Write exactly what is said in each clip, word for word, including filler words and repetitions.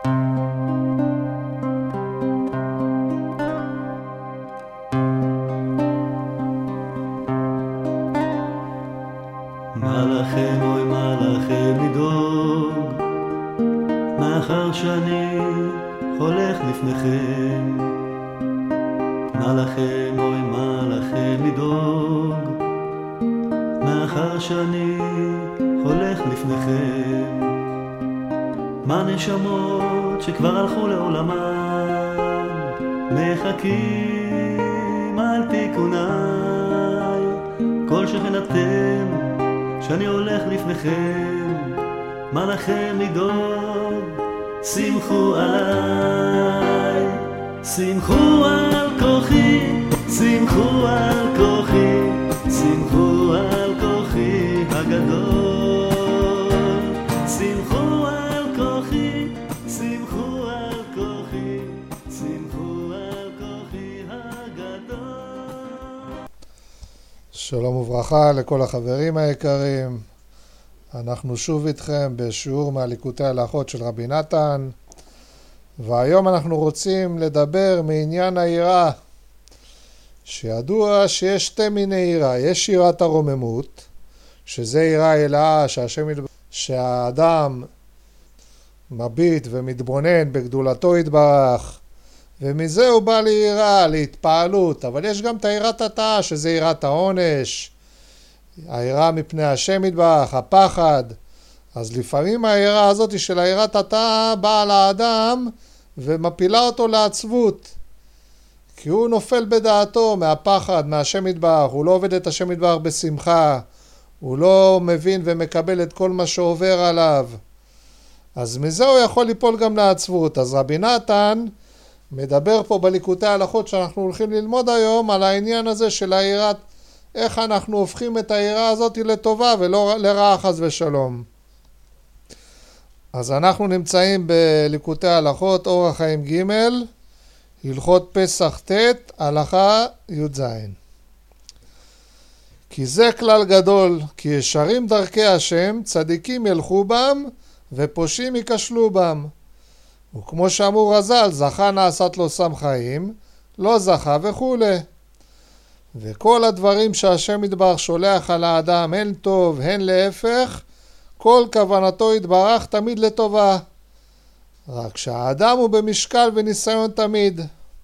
מה לכם אוי מה לכם לדאוג, מאחר שאני הולך לפניכם. מה לכם אוי מה לכם לדאוג, מאחר שאני הולך לפניכם. מה נשמות שכבר הלכו לעולמן, מחכים על תיקוניי. כל שכן אתם שאני הולך לפניכם, מה לכם לדאוג, שמחו עליי. שמחו על כוחי, שמחו על כוחי, שמחו על כוחי הגדול. שמחו על כוחי, שמחו על כוחי, שמחו על כוחי הגדול. שלום וברכה לכל החברים היקרים. אנחנו שוב איתכם בשיעור מהליקוטי ההלכות של רבי נתן, והיום אנחנו רוצים לדבר מעניין היראה. שידוע שיש שתי מיני יראה. יש יראת הרוממות, שזה יראה אלאה שהשם שהאדם מביט ומתבונן בגדולתו יתברך, ומזה הוא בא ליראה, להתפעלות. אבל יש גם את היראת התאה, שזה יראת העונש, היראה מפני השם יתברך, הפחד. אז לפעמים היראה הזאת של היראת התאה באה לאדם ומפילה אותו לעצבות, כי הוא נופל בדעתו מהפחד, מהשם יתברך. הוא לא עובד את השם יתברך בשמחה, הוא לא מבין ומקבל את כל מה שעובר עליו, אז מזה הוא יכול ליפול גם לעצבות. אז רבי נתן מדבר פה בליקוטי ההלכות שאנחנו הולכים ללמוד היום על העניין הזה של היראת, איך אנחנו הופכים את היראה הזאת לטובה ולא לרעה חס ושלום. אז אנחנו נמצאים בליקוטי ההלכות אורח חיים ג' הלכות פסח ט' הלכה י"ז. כי זה כלל גדול, כי ישרים דרכי השם, צדיקים ילכו בם ופושעים ייכשלו בם. וכמו שאמרו רז"ל, זכה נעשת לו סם חיים, לא זכה וכו'. וכל הדברים שהשם יתברך שולח על האדם, הן טוב הן להפך, כל כוונתו יתברך תמיד לטובה, רק שהאדם הוא במשקל וניסיון תמיד.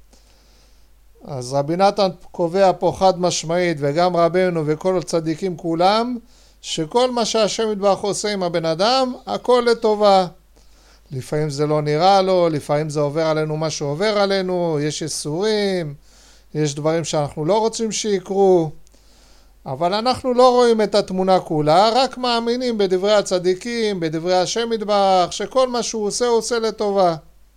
אז רבי נתן קובע פה חד משמעית, וגם רבנו וכל הצדיקים כולם, שכל מה שהשם יתברך עושה עם הבן אדם, הכל לטובה. לפעמים זה לא נראה לו, לפעמים זה עובר עלינו מה שעובר עלינו, יש איסורים, יש דברים שאנחנו לא רוצים שיקרו, אבל אנחנו לא רואים את התמונה כולה, רק מאמינים בדברי הצדיקים, בדברי השם יתברך, שכל מה שהוא עושה, הוא עושה לטובה.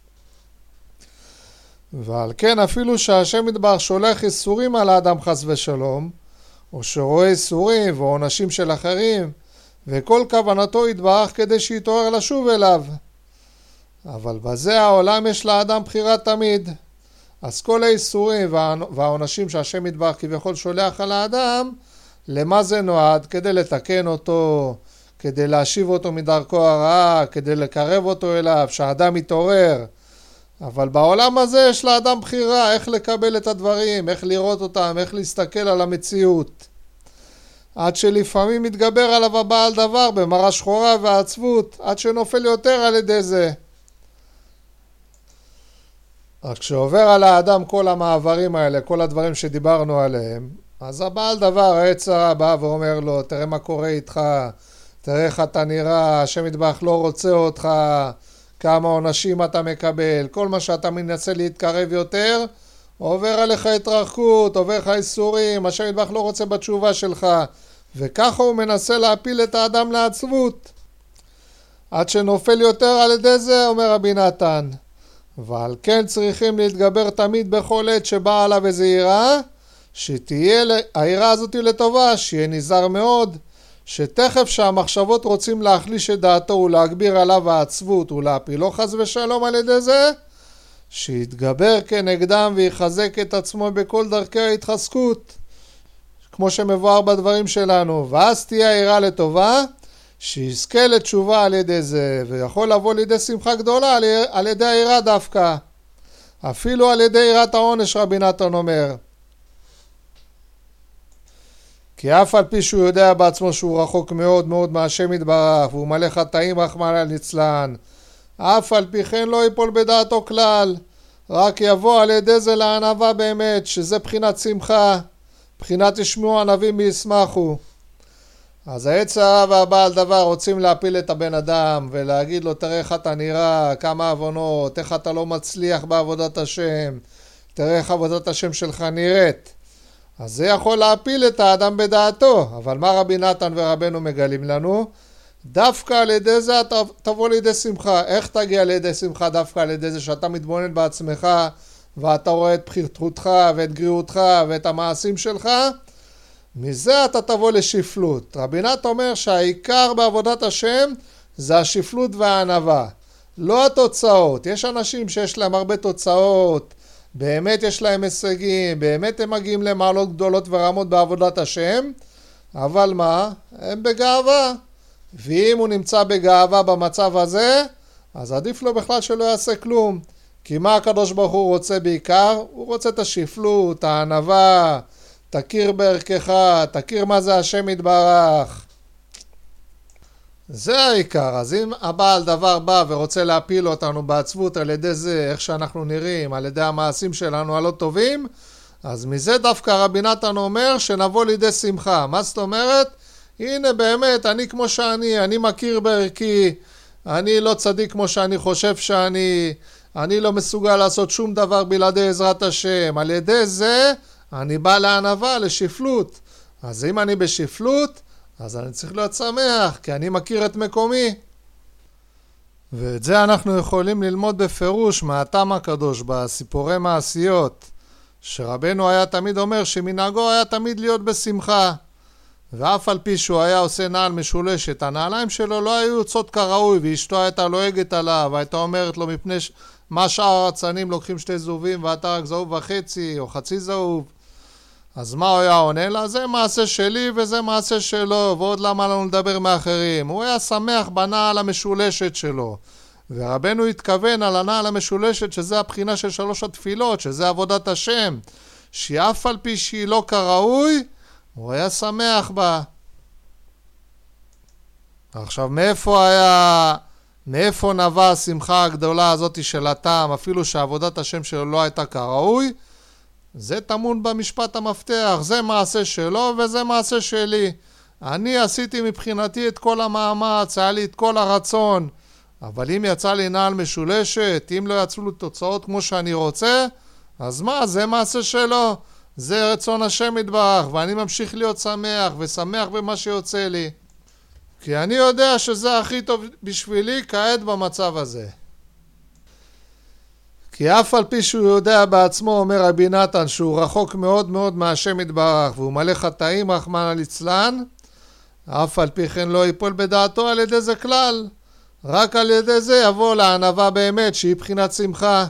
ועל כן אפילו שהשם יתברך שולח איסורים על האדם חס ושלום, או שרואה איסורים ועונשים של אחרים, וכל כוונתו יתברך כדי שיתעורר לשוב אליו. אבל בזה העולם יש לאדם בחירה תמיד. אז כל האיסורים והעונשים שהשם יתברך כביכול שולח על האדם, למה זה נועד? כדי לתקן אותו, כדי להשיב אותו מדרכו הרעה, כדי לקרב אותו אליו, שהאדם יתעורר. אבל בעולם הזה יש לאדם בחירה איך לקבל את הדברים, איך לראות אותם, איך להסתכל על המציאות. עד שלפעמים מתגבר עליו הבעל דבר במראה שחורה ועצבות, עד שנופל יותר על ידי זה. רק כשעובר על האדם כל המעברים האלה, כל הדברים שדיברנו עליהם, אז הבעל דבר, היצר הרע בא ואומר לו, תראה מה קורה איתך, תראה איך אתה נראה, השם יתברך לא רוצה אותך, כמה עונשים אתה מקבל, כל מה שאתה מנסה להתקרב יותר, עובר עליך התרחקות, עובר לך איסורים, השם יתברך לא רוצה בתשובה שלך, וככה הוא מנסה להפיל את האדם לעצבות. עד שנופל יותר על ידי זה, אומר רבי נתן, ועל כן צריכים להתגבר תמיד בכל עת שבאה עליו איזו יראה, שתהיה היראה הזאת לטובה, שיהיה נזהר מאוד, שתכף שהמחשבות רוצים להחליש את דעתו ולהגביר עליו העצבות ולהפילו חס ושלום על ידי זה, שיתגבר כנגדם ויחזק את עצמו בכל דרכי ההתחזקות, כמו שמבואר בדברים שלנו. ואז תהיה היראה לטובה, שיזכה לתשובה על ידי זה, ויכול לבוא לידי שמחה גדולה על ידי היראה דווקא. אפילו על ידי יראת העונש, רבי נתן אומר. כי אף על פי שהוא יודע בעצמו שהוא רחוק מאוד מאוד מהשם יתברך, והוא מלא חטאים רחמנא ליצלן, אף על פי כן לא ייפול בדעתו כלל, רק יבוא על ידי זה לענווה באמת, שזה בחינת שמחה, בחינת ישמעו ענבים וישמחו. אז העץ הרע והבעל דבר רוצים להפיל את הבן אדם ולהגיד לו, תראה איך אתה נראה, כמה עוונות, איך אתה לא מצליח בעבודת השם, תראה איך עבודת השם שלך נראית. אז זה יכול להפיל את האדם בדעתו, אבל מה רבי נתן ורבנו מגלים לנו? דווקא על ידי זה אתה תבוא לידי שמחה. איך תגיע לידי שמחה? דווקא על ידי זה שאתה מתבונן בעצמך ואתה רואה את בחירתך ואת גריעותך ואת המעשים שלך, מזה אתה תבוא לשפלות. רבי נתן אומר שהעיקר בעבודת השם זה השפלות והענווה, לא התוצאות. יש אנשים שיש להם הרבה תוצאות, באמת יש להם הישגים, באמת הם מגיעים למעלות גדולות ורמות בעבודת השם, אבל מה? הם בגאווה. ואם הוא נמצא בגאווה במצב הזה, אז עדיף לו בכלל שלא יעשה כלום. כי מה הקדוש ברוך הוא רוצה בעיקר? הוא רוצה את השפלות, הענווה, תכיר בערכך, תכיר מה זה השם יתברך. זה העיקר. אז אם הבעל דבר בא ורוצה להפיל אותנו בעצבות על ידי זה, איך שאנחנו נראים, על ידי המעשים שלנו הלא טובים, אז מזה דווקא רבי נתן אומר שנבוא לידי שמחה. מה זאת אומרת? הנה באמת, אני כמו שאני, אני מכיר בערכי, אני לא צדיק כמו שאני חושב שאני, אני לא מסוגל לעשות שום דבר בלעדי עזרת השם. על ידי זה אני בא לענווה, לשפלות. אז אם אני בשפלות, אז אני צריך להיות שמח, כי אני מכיר את מקומי. ואת זה אנחנו יכולים ללמוד בפירוש מהטעם הקדוש בסיפורי מעשיות, שרבנו היה תמיד אומר שמנהגו היה תמיד להיות בשמחה. ואף על פי שהוא היה עושה נעל משולשת, הנעליים שלו לא היו יוצאות כראוי, ואשתו הייתה לועגת עליו, והייתה אומרת לו, מפני ש... מה שאר הרצנים לוקחים שתי זהובים ואתה רק זהוב וחצי או חצי זהוב. אז מה הוא היה עונה לה? זה מעשה שלי וזה מעשה שלו, ועוד למה לנו לדבר מאחרים. הוא היה שמח בנעל המשולשת שלו, ורבנו התכוון על הנעל המשולשת שזה הבחינה של שלוש התפילות, שזה עבודת השם, שאף על פי שהיא לא כראוי, הוא היה שמח בה. עכשיו מאיפה היה, מאיפה נבע השמחה הגדולה הזאת של הטעם, אפילו שעבודת השם שלו לא הייתה כראוי? זה טמון במשפט המפתח, זה מעשה שלו וזה מעשה שלי. אני עשיתי מבחינתי את כל המאמץ, היה לי את כל הרצון, אבל אם יצא לי נעל משולשת, אם לא יצאו לי תוצאות כמו שאני רוצה, אז מה? זה מעשה שלו, זה רצון השם יתברך, ואני ממשיך להיות שמח ושמח במה שיוצא לי, כי אני יודע שזה הכי טוב בשבילי כעת במצב הזה. כי אף על פי שהוא יודע בעצמו, אומר רבי נתן, שהוא רחוק מאוד מאוד מהשם יתברך והוא מלא חטאים רחמנא ליצלן, אף על פי כן לא ייפול בדעתו על ידי זה כלל, רק על ידי זה יבוא לענווה באמת שהיא בחינת שמחה.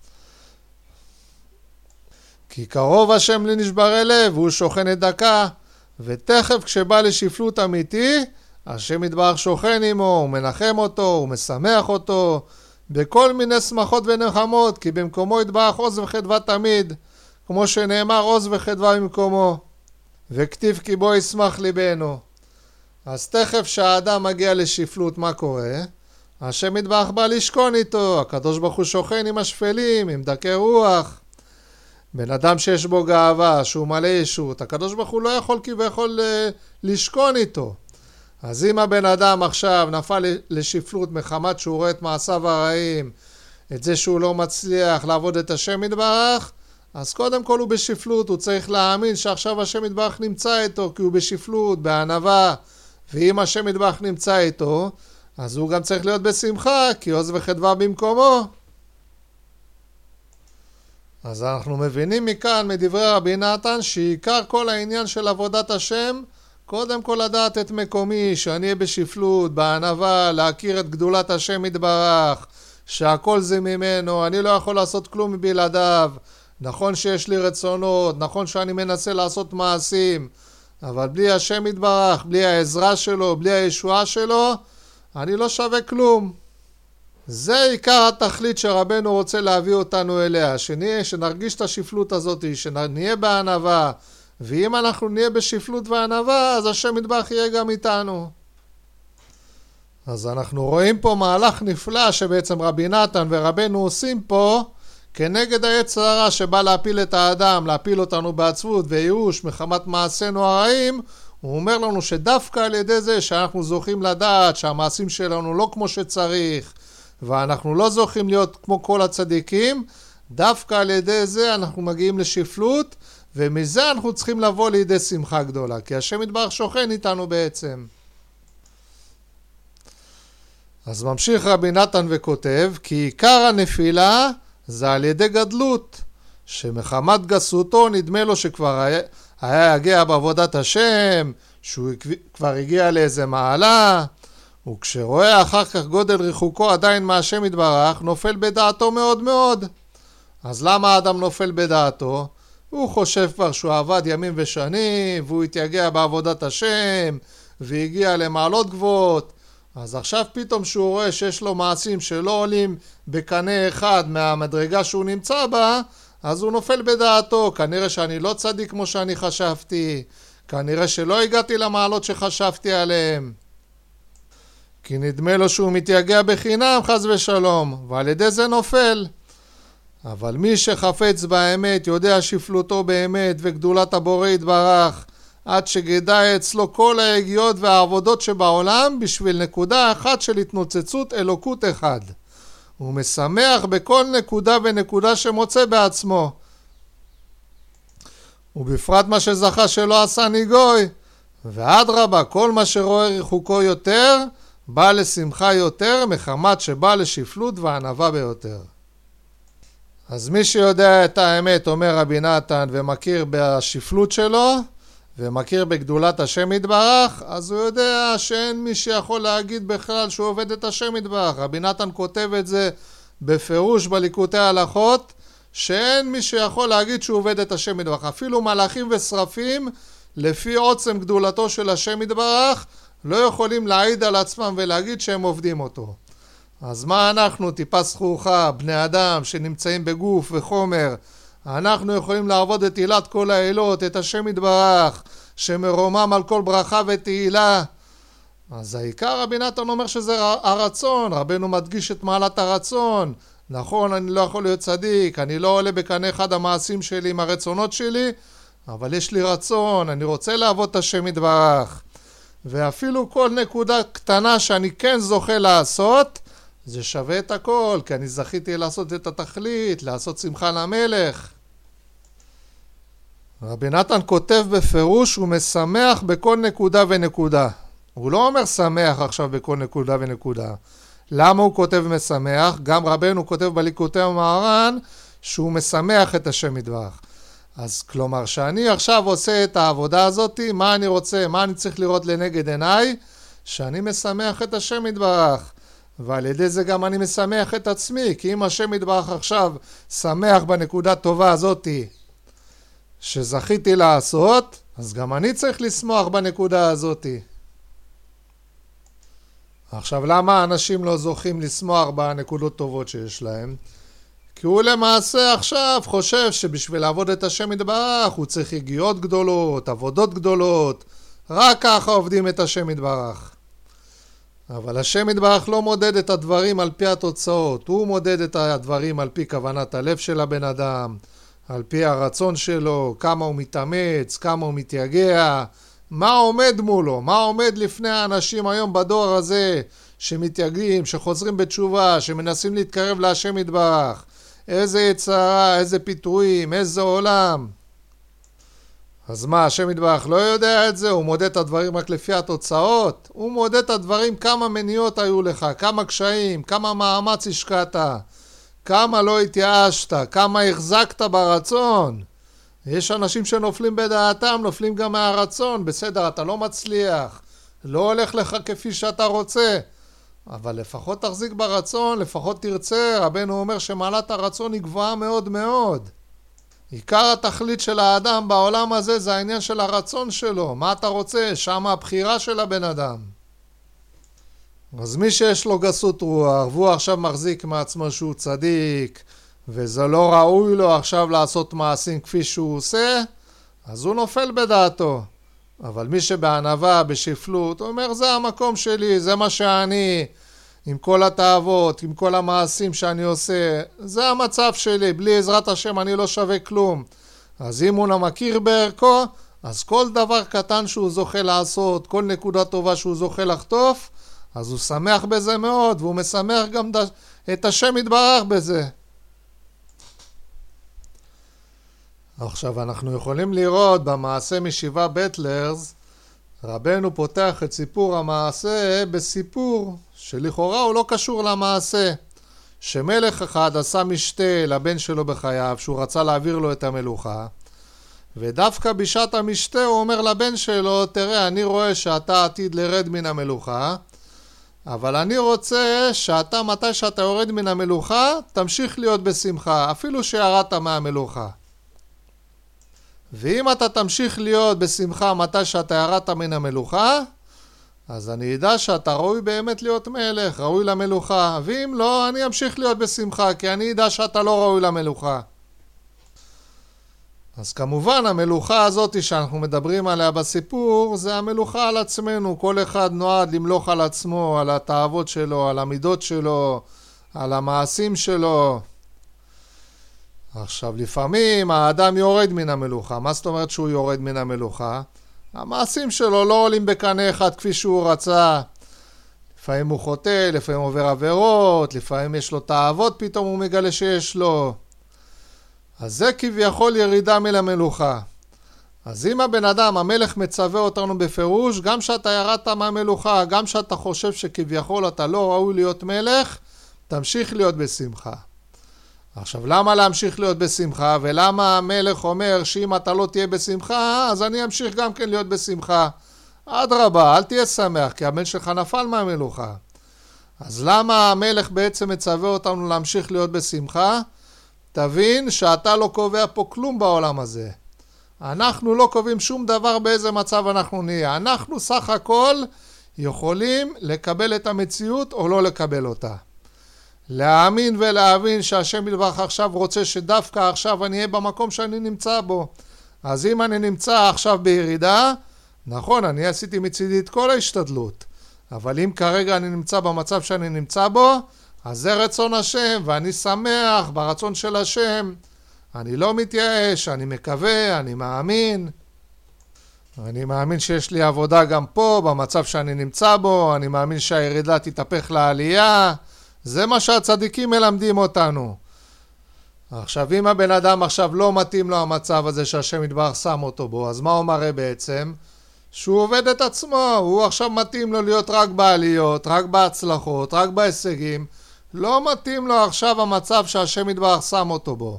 כי קרוב השם לנשברי לב והוא שוכן את דקה, ותכף כשבא לשפלות אמיתי, השם יתברך שוכן עמו, הוא מנחם אותו, הוא משמח אותו, בכל מיני שמחות ונחמות, כי במקומו יתברך עוז וחדווה תמיד, כמו שנאמר עוז וחדווה במקומו, וכתיב כי בו ישמח ליבנו. אז תכף שהאדם מגיע לשפלות, מה קורה? השם יתברך בא לשכון איתו, הקדוש ברוך הוא שוכן עם השפלים, עם דקי רוח. בן אדם שיש בו גאווה, שהוא מלא ישות, הקדוש ברוך הוא לא יכול כביכול לשכון איתו. אז אם הבן אדם עכשיו נפל לשפלות מחמת שהוא רואה את מעשיו הרעים, את זה שהוא לא מצליח לעבוד את השם יתברך, אז קודם כל הוא בשפלות, הוא צריך להאמין שעכשיו השם יתברך נמצא איתו, כי הוא בשפלות, בענווה, ואם השם יתברך נמצא איתו, אז הוא גם צריך להיות בשמחה, כי עוז וחדווה במקומו. אז אנחנו מבינים מכאן, מדברי רבי נתן, שעיקר כל העניין של עבודת השם, קודם כל לדעת את מקומי, שאני אהיה בשפלות, בענווה, להכיר את גדולת השם יתברך, שהכל זה ממנו, אני לא יכול לעשות כלום מבלעדיו. נכון שיש לי רצונות, נכון שאני מנסה לעשות מעשים, אבל בלי השם יתברך, בלי העזרה שלו, בלי הישועה שלו, אני לא שווה כלום. זה עיקר התכלית שרבנו רוצה להביא אותנו אליה, שנהיה, שנרגיש את השפלות הזאת, שנהיה בענווה, ואם אנחנו נהיה בשפלות וענווה, אז השם יתברך יהיה גם איתנו. אז אנחנו רואים פה מהלך נפלא שבעצם רבי נתן ורבנו עושים פה, כנגד היצר הרע שבא להפיל את האדם, להפיל אותנו בעצבות וייאוש מחמת מעשינו הרעים. הוא אומר לנו שדווקא על ידי זה שאנחנו זוכים לדעת שהמעשים שלנו לא כמו שצריך, ואנחנו לא זוכים להיות כמו כל הצדיקים, דווקא על ידי זה אנחנו מגיעים לשפלות, ומזה אנחנו צריכים לבוא לידי שמחה גדולה, כי השם יתברך שוכן איתנו בעצם. אז ממשיך רבי נתן וכותב, כי עיקר הנפילה זה על ידי גדלות, שמחמת גסותו נדמה לו שכבר היה, היה יגיע בעבודת השם, שהוא כבר הגיע לאיזה מעלה, וכשרואה אחר כך גודל ריחוקו עדיין מהשם יתברך, נופל בדעתו מאוד מאוד. אז למה האדם נופל בדעתו? הוא חושב כבר שהוא עבד ימים ושנים, והוא התייגע בעבודת השם, והגיע למעלות גבוהות. אז עכשיו פתאום שהוא רואה שיש לו מעשים שלא עולים בקנה אחד מהמדרגה שהוא נמצא בה, אז הוא נופל בדעתו. כנראה שאני לא צדיק כמו שאני חשבתי, כנראה שלא הגעתי למעלות שחשבתי עליהם. כי נדמה לו שהוא מתייגע בחינם חס ושלום, ועל ידי זה נופל. אבל מי שחפץ באמת יודע שפלותו באמת וגדולת הבורא יתברך, עד שגדע אצלו כל ההגיעות והעבודות שבעולם בשביל נקודה אחת של התנוצצות אלוקות אחד. הוא משמח בכל נקודה ונקודה שמוצא בעצמו. ובפרט מה שזכה שלא עשה ניגוי. ועד רבה, כל מה שרואה רחוקו יותר, בא לשמחה יותר, מחמת שבא לשפלות וענווה ביותר. אז מי שיודע את האמת, אומר רבי נתן, ומכיר בשפלות שלו, ומכיר בגדולת השם יתברך, אז הוא יודע שאין מי שיכול להגיד בכלל שהוא עובד את השם יתברך. רבי נתן כותב את זה בפירוש בליקוטי ההלכות, שאין מי שיכול להגיד שהוא עובד את השם יתברך. אפילו מלאכים ושרפים, לפי עוצם גדולתו של השם יתברך, לא יכולים להעיד על עצמם ולהגיד שהם עובדים אותו. אז מה אנחנו, טיפה זכוכה, בני אדם שנמצאים בגוף וחומר, אנחנו יכולים לעבוד את תהילת כל העילות, את השם יתברך, שמרומם על כל ברכה ותהילה. אז העיקר רבי נתן אומר שזה הרצון, רבנו מדגיש את מעלת הרצון. נכון, אני לא יכול להיות צדיק, אני לא עולה בקנה אחד המעשים שלי עם הרצונות שלי, אבל יש לי רצון, אני רוצה לעבוד את השם יתברך. ואפילו כל נקודה קטנה שאני כן זוכה לעשות, זה שווה את הכל, כי אני זכיתי לעשות את התכלית, לעשות שמחה למלך. רבי נתן כותב בפירוש, הוא משמח בכל נקודה ונקודה. הוא לא אומר שמח עכשיו בכל נקודה ונקודה. למה הוא כותב משמח? גם רבנו כותב בליקוטי המהר"ן, שהוא משמח את השם יתברך. אז כלומר, שאני עכשיו עושה את העבודה הזאת, מה אני רוצה, מה אני צריך לראות לנגד עיניי? שאני משמח את השם יתברך. ועל ידי זה גם אני משמח את עצמי, כי אם השם יתברך עכשיו שמח בנקודה טובה הזאת שזכיתי לעשות, אז גם אני צריך לשמוח בנקודה הזאת. עכשיו, למה אנשים לא זוכים לשמוח בנקודות טובות שיש להם? כי הוא למעשה עכשיו חושב שבשביל לעבוד את השם יתברך הוא צריך הגיעות גדולות, עבודות גדולות, רק ככה עובדים את השם יתברך. אבל השם יתברך לא מודד את הדברים על פי התוצאות, הוא מודד את הדברים על פי כוונת הלב של הבן אדם, על פי הרצון שלו, כמה הוא מתאמץ, כמה הוא מתייגע, מה עומד מולו, מה עומד לפני האנשים היום בדור הזה שמתייגעים, שחוזרים בתשובה, שמנסים להתקרב להשם יתברך, איזה יצרה, איזה פיתויים, איזה עולם. אז מה, השם יתברך לא יודע את זה? הוא מודד את הדברים רק לפי התוצאות? הוא מודד את הדברים כמה מניעות היו לך, כמה קשיים, כמה מאמץ השקעת, כמה לא התייאשת, כמה החזקת ברצון. יש אנשים שנופלים בדעתם, נופלים גם מהרצון, בסדר, אתה לא מצליח, לא הולך לך כפי שאתה רוצה, אבל לפחות תחזיק ברצון, לפחות תרצה. רבנו אומר שמעלת הרצון היא גבוהה מאוד מאוד. עיקר התכלית של האדם בעולם הזה זה העניין של הרצון שלו. מה אתה רוצה? שם הבחירה של הבן אדם. אז מי שיש לו גסות רוח, והוא עכשיו מחזיק מעצמו שהוא צדיק, וזה לא ראוי לו עכשיו לעשות מעשים כפי שהוא עושה, אז הוא נופל בדעתו. אבל מי שבענווה, בשפלות, הוא אומר, זה המקום שלי, זה מה שאני, עם כל התאוות, עם כל המעשים שאני עושה, זה המצב שלי, בלי עזרת השם אני לא שווה כלום. אז אם הוא לא מכיר בערכו, אז כל דבר קטן שהוא זוכה לעשות, כל נקודה טובה שהוא זוכה לחטוף, אז הוא שמח בזה מאוד, והוא משמח גם את השם יתברך בזה. עכשיו אנחנו יכולים לראות במעשה משבעה בטלרס, רבנו פותח את סיפור המעשה בסיפור שלכאורה הוא לא קשור למעשה. שמלך אחד עשה משתה לבן שלו בחייו, שהוא רצה להעביר לו את המלוכה, ודווקא בשעת המשתה הוא אומר לבן שלו, תראה, אני רואה שאתה עתיד לרד מן המלוכה, אבל אני רוצה שאתה, מתי שאתה יורד מן המלוכה, תמשיך להיות בשמחה, אפילו שירדת מהמלוכה. ואם אתה תמשיך להיות בשמחה מתי שאתה ירדת מן המלוכה, אז אני אדע שאתה ראוי באמת להיות מלך, ראוי למלוכה. ואם לא, אני אמשיך להיות בשמחה, כי אני אדע שאתה לא ראוי למלוכה. אז כמובן המלוכה הזאת שאנחנו מדברים עליה בסיפור, זה המלוכה על עצמנו. כל אחד נועד למלוך על עצמו, על התאוות שלו, על המידות שלו, על המעשים שלו. עכשיו לפעמים האדם יורד מן המלוכה. מה זאת אומרת שהוא יורד מן המלוכה? המעשים שלו לא עולים בקנה אחד כפי שהוא רצה. לפעמים הוא חוטא, לפעמים עובר עבירות, לפעמים יש לו תאוות, פתאום הוא מגלה שיש לו. אז זה כביכול ירידה מן המלוכה. אז אם הבן אדם, המלך מצווה אותנו בפירוש, גם שאתה ירדת מהמלוכה, גם שאתה חושב שכביכול אתה לא ראוי להיות מלך, תמשיך להיות בשמחה. עכשיו, למה להמשיך להיות בשמחה? ולמה המלך אומר שאם אתה לא תהיה בשמחה, אז אני אמשיך גם כן להיות בשמחה? אדרבה, אל תהיה שמח, כי הבן שלך נפל מהמלוכה. אז למה המלך בעצם מצווה אותנו להמשיך להיות בשמחה? תבין שאתה לא קובע פה כלום בעולם הזה. אנחנו לא קובעים שום דבר באיזה מצב אנחנו נהיה. אנחנו סך הכל יכולים לקבל את המציאות או לא לקבל אותה. להאמין ולהבין שהשם יתברך עכשיו רוצה שדווקא עכשיו אני אהיה במקום שאני נמצא בו. אז אם אני נמצא עכשיו בירידה, נכון, אני עשיתי מצידי את כל ההשתדלות. אבל אם כרגע אני נמצא במצב שאני נמצא בו, אז זה רצון השם, ואני שמח ברצון של השם. אני לא מתייאש, אני מקווה, אני מאמין. אני מאמין שיש לי עבודה גם פה, במצב שאני נמצא בו. אני מאמין שהירידה תתהפך לעלייה. זה מה שהצדיקים מלמדים אותנו. עכשיו, אם הבן אדם עכשיו לא מתאים לו המצב הזה שהשם יתברך שם אותו בו, אז מה הוא מראה בעצם? שהוא עובד את עצמו, הוא עכשיו מתאים לו להיות רק בעליות, רק בהצלחות, רק בהישגים. לא מתאים לו עכשיו המצב שהשם יתברך שם אותו בו.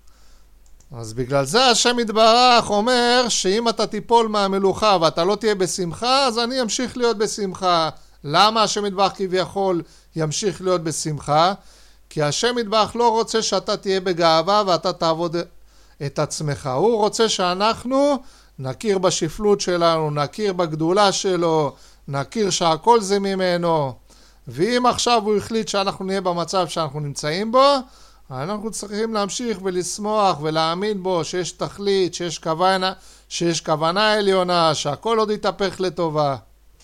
אז בגלל זה השם יתברך אומר שאם אתה תיפול מהמלוכה ואתה לא תהיה בשמחה, אז אני אמשיך להיות בשמחה. למה השם יתברך כביכול ימשיך להיות בשמחה? כי השם יתברך לא רוצה שאתה תהיה בגאווה ואתה תעבוד את עצמך. הוא רוצה שאנחנו נכיר בשפלות שלנו, נכיר בגדולה שלו, נכיר שהכל זה ממנו. ואם עכשיו הוא החליט שאנחנו נהיה במצב שאנחנו נמצאים בו, אנחנו צריכים להמשיך ולשמוח ולהאמין בו שיש תכלית, שיש כוונה, שיש כוונה עליונה, שהכל עוד יתהפך לטובה.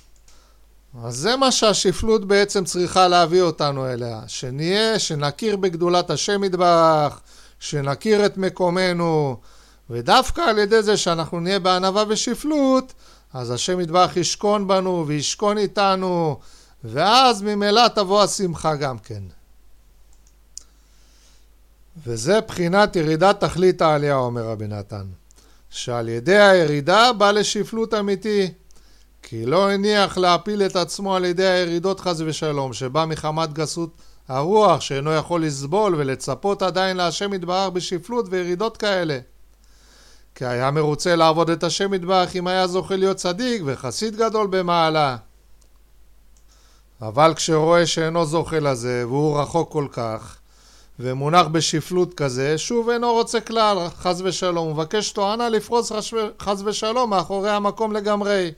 אז זה מה שהשפלות בעצם צריכה להביא אותנו אליה, שנהיה, שנכיר בגדולת השם יתברך, שנכיר את מקומנו, ודווקא על ידי זה שאנחנו נהיה בענווה ושפלות, אז השם יתברך ישכון בנו וישכון איתנו, ואז ממילא תבוא השמחה גם כן. וזה בחינת ירידת תכלית העלייה, אומר רבי נתן, שעל ידי הירידה בא לשפלות אמיתי, כי לא הניח להפיל את עצמו על ידי הירידות חס ושלום, שבא מחמת גסות הרוח, שאינו יכול לסבול ולצפות עדיין להשם יתברך בשפלות וירידות כאלה. כי היה מרוצה לעבוד את השם יתברך אם היה זוכה להיות צדיק וחסיד גדול במעלה. אבל כשרואה שאינו זוכה לזה והוא רחוק כל כך, ומונח בשפלות כזה, שוב אינו רוצה כלל, חס ושלום, הוא מבקש תואנה לפרוס חס ושלום מאחורי המקום לגמרי.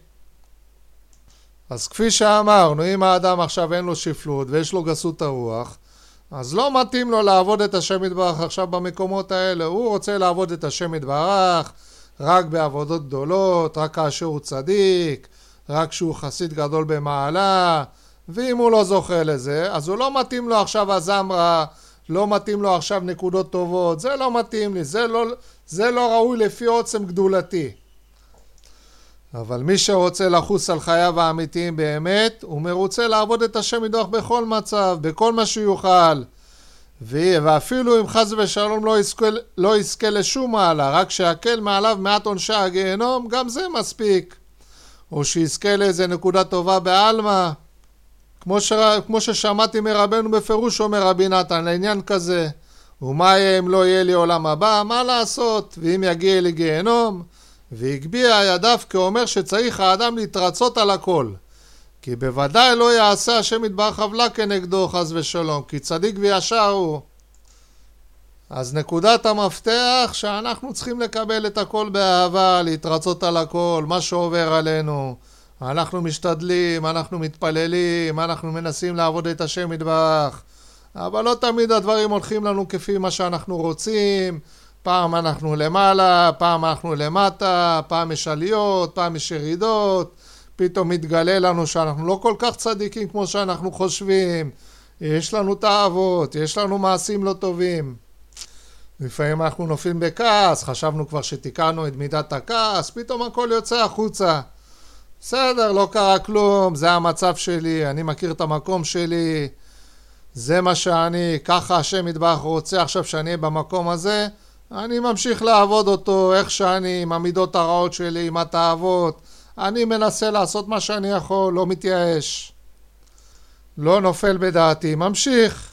אז כפי שאמרנו, אם האדם עכשיו אין לו שפלות ויש לו גסות הרוח, אז לא מתאים לו לעבוד את השם יתברך עכשיו במקומות האלה. הוא רוצה לעבוד את השם יתברך רק בעבודות גדולות, רק כאשר הוא צדיק, רק כשהוא חסיד גדול במעלה, ואם הוא לא זוכה לזה, אז הוא לא מתאים לו עכשיו הזמרה, לא מתאים לו עכשיו נקודות טובות, זה לא מתאים לי, זה לא, זה לא ראוי לפי עוצם גדולתי. אבל מי שרוצה לחוס על חייו האמיתיים באמת, הוא מרוצה לעבוד את השם יתברך בכל מצב, בכל מה שיוכל. ואפילו אם חס ושלום לא יזכה, לא יזכה לשום מעלה, רק שיקל מעליו מעט עונשי הגיהנום, גם זה מספיק. או שיזכה לאיזה נקודה טובה בעלמא, כמו, ש... כמו ששמעתי מרבנו בפירוש אומר רבי נתן, לעניין כזה. ומה יהיה אם לא יהיה לי עולם הבא? מה לעשות? ואם יגיע לי גיהנום? והגביע ידיו כאומר שצריך האדם להתרצות על הכל. כי בוודאי לא יעשה השם יתברך עוולה כנגדו חס ושלום, כי צדיק וישר הוא. אז נקודת המפתח שאנחנו צריכים לקבל את הכל באהבה, להתרצות על הכל, מה שעובר עלינו. אנחנו משתדלים, אנחנו מתפללים, אנחנו מנסים לעבוד את השם יתברך. אבל לא תמיד הדברים הולכים לנו כפי מה שאנחנו רוצים. פעם אנחנו למעלה, פעם אנחנו למטה, פעם יש עליות, פעם יש ירידות. פתאום מתגלה לנו שאנחנו לא כל כך צדיקים כמו שאנחנו חושבים. יש לנו תאוות, יש לנו מעשים לא טובים. לפעמים אנחנו נופלים בכעס, חשבנו כבר שתיקנו את מידת הכעס, פתאום הכל יוצא החוצה. בסדר, לא קרה כלום, זה המצב שלי, אני מכיר את המקום שלי, זה מה שאני, ככה השם יתברך רוצה עכשיו שאני אהיה במקום הזה, אני ממשיך לעבוד אותו איך שאני, עם המידות הרעות שלי, עם התאוות, אני מנסה לעשות מה שאני יכול, לא מתייאש, לא נופל בדעתי, ממשיך.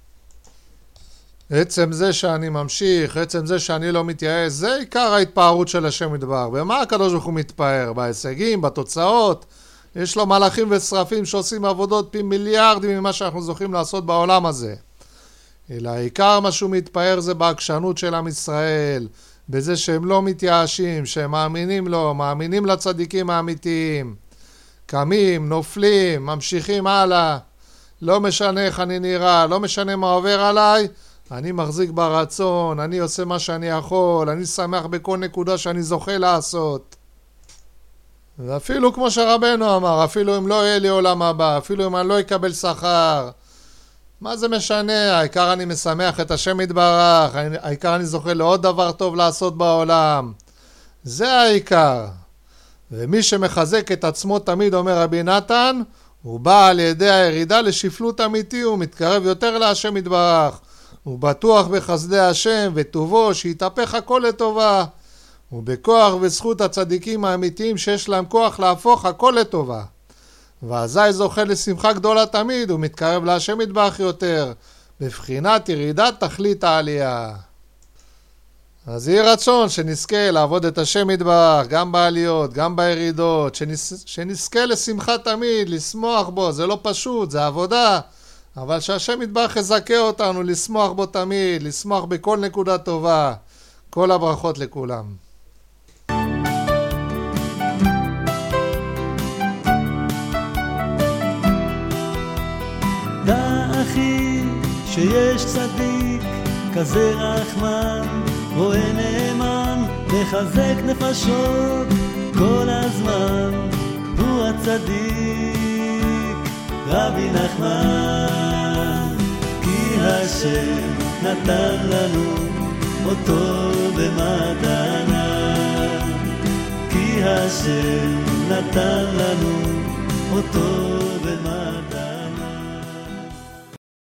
עצם זה שאני ממשיך, עצם זה שאני לא מתייאש, זה עיקר ההתפארות של השם יתברך. ומה הקדוש ברוך הוא מתפאר? בהישגים, בתוצאות. יש לו מלאכים ושרפים שעושים עבודות פי מיליארדים ממה שאנחנו זוכים לעשות בעולם הזה. אלא העיקר מה שהוא מתפאר זה בעקשנות של עם ישראל, בזה שהם לא מתייאשים, שהם מאמינים לו, מאמינים לצדיקים האמיתיים. קמים, נופלים, ממשיכים הלאה. לא משנה איך אני נראה, לא משנה מה עובר עליי, אני מחזיק ברצון, אני עושה מה שאני יכול, אני שמח בכל נקודה שאני זוכה לעשות. ואפילו כמו שרבנו אמר, אפילו אם לא יהיה לי עולם הבא, אפילו אם אני לא אקבל שכר, מה זה משנה? העיקר אני משמח את השם יתברך, העיקר אני זוכה לעוד דבר טוב לעשות בעולם. זה העיקר. ומי שמחזק את עצמו תמיד, אומר רבי נתן, הוא בא על ידי הירידה לשפלות אמיתי, הוא מתקרב יותר להשם יתברך. הוא בטוח בחסדי השם וטובו שיתהפך הכל לטובה. הוא בכוח וזכות הצדיקים האמיתיים שיש להם כוח להפוך הכל לטובה. ואזי זוכה לשמחה גדולה תמיד, הוא מתקרב להשם יתברך יותר, בבחינת ירידת תכלית העלייה. אז יהיה רצון שנזכה לעבוד את השם יתברך, גם בעליות, גם בירידות, שנז... שנזכה לשמחה תמיד, לשמוח בו, זה לא פשוט, זה עבודה, אבל שהשם יתברך יזכה אותנו לשמוח בו תמיד, לשמוח בכל נקודה טובה. כל הברכות לכולם. דע אחי שיש צדיק כזה רחמן, רואה נאמן, מחזק נפשות כל הזמן, הוא הצדיק רבי נחמן. כי השם נתן לנו אותו במתנה, כי השם נתן לנו אותו